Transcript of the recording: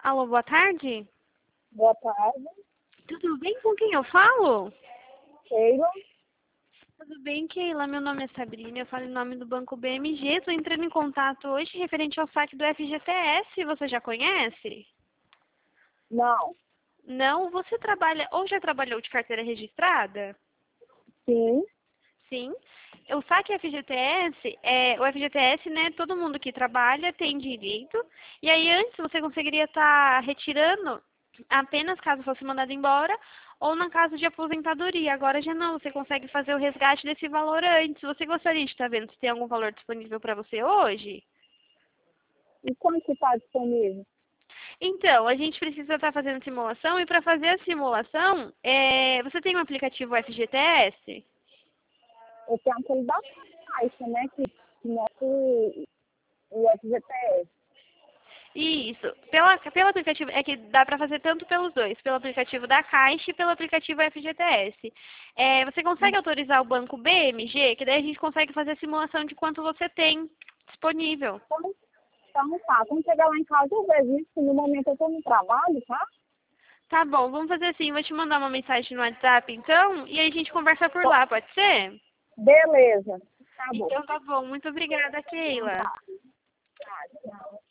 Alô, boa tarde. Boa tarde, Tudo bem? Com quem eu falo? Sheila. Tudo bem, Keila? Meu nome é Sabrina, eu falo em nome do Banco BMG. Estou entrando em contato hoje referente ao saque do FGTS. Você já conhece? Não, Não? Você trabalha ou já trabalhou de carteira registrada? sim, Sim. O saque FGTS, o FGTS, né, todo mundo que trabalha tem direito. E aí antes você conseguiria estar retirando apenas caso fosse mandado embora ou na caso de aposentadoria. Agora já não, você consegue fazer o resgate desse valor antes. Você gostaria de estar vendo se tem algum valor disponível para você hoje? e quando que está disponível? Então, a gente precisa estar fazendo simulação e para fazer a simulação, você tem um aplicativo FGTS? Eu tenho aquele da Caixa, né, que mostra o FGTS. Isso. Pelo aplicativo, é que dá para fazer tanto pelos dois, pelo aplicativo da Caixa e pelo aplicativo FGTS. Você consegue autorizar o banco BMG, que daí a gente consegue fazer a simulação de quanto você tem disponível. Então tá, quando chegar lá em casa eu vejo isso, que no momento eu estou no trabalho, tá? Tá bom, vamos fazer assim, vou te mandar uma mensagem no WhatsApp então, e aí a gente conversa por lá, pode ser? Beleza, tá bom. Então tá bom, muito obrigada, Então Keila. tá, tá, tchau.